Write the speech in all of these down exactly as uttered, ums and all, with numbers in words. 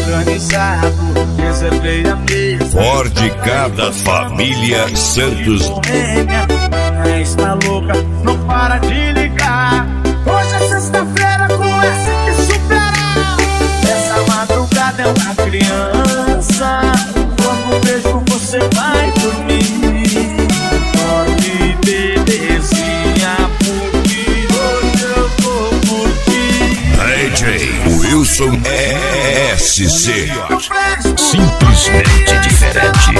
organizado, reservei a mesa. Ford cada família Santos. Minha está louca, não para de ligar. Hoje é sexta-feira, com essa que superar. Essa madrugada é uma criança. Quando vejo você vai dormir. Dorme, bebezinha, porque hoje eu vou curtir. D J Wilson S C. Simplesmente diferente.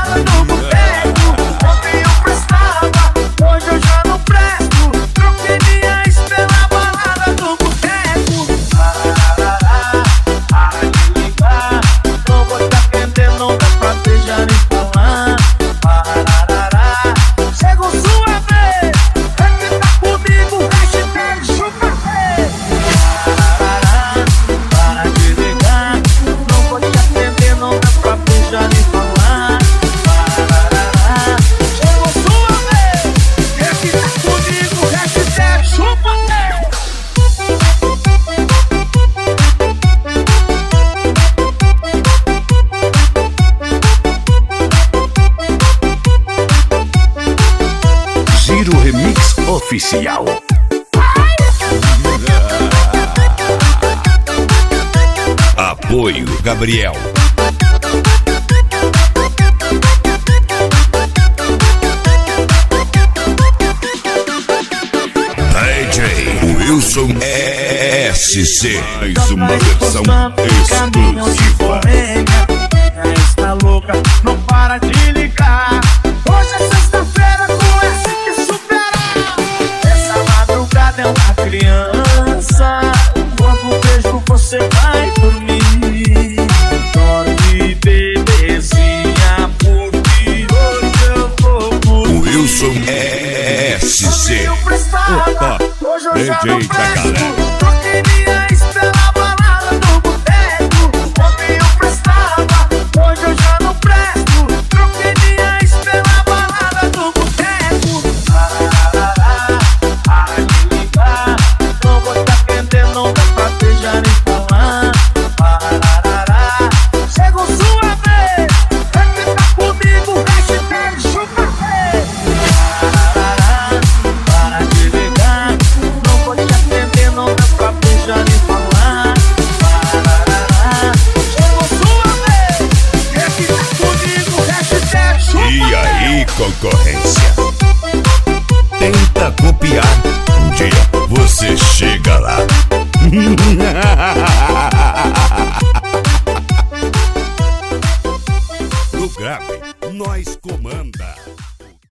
Hoje eu já não presto. Troquei minha estrela balada no boteco. Parará, para de ligar. Não vou te atender, não dá pra beijar nem falar. Parará, chegou sua vez. Quem que tá comigo, hashtag chupa vez. Parará, para de ligar. Não vou te atender, não dá pra beijar nem falar. Parará, chegou sua vez. Quem que tá comigo, hashtag chupa vez. Giro Remix Oficial. Apoio Gabriel. D J Wilson S C. Mais uma versão exclusiva. Minha está louca, não para de ligar. Hoje é sexta-feira, com essa que superar. Essa madrugada é uma criança. Quando vejo você vai dormir. Dorme, bebezinha, porque hoje eu vou curtir. Wilson S C. Opa, D J da galera. Troquei minha estrela balada no boteco. Ontem eu prestava, hoje eu já não presto. Troquei minha estrela balada no boteco. Parará, para de ligar. Não vou te atender, não dá pra beijar nem falar. Parará, chegou sua vez. Quem que tá comigo, hashtag chupa vez. Parará, para de ligar. Não vou te atender, não dá pra beijar nem falar. Parará, chegou sua vez. Quem que tá comigo, hashtag chupa vez. E aí, concorrência?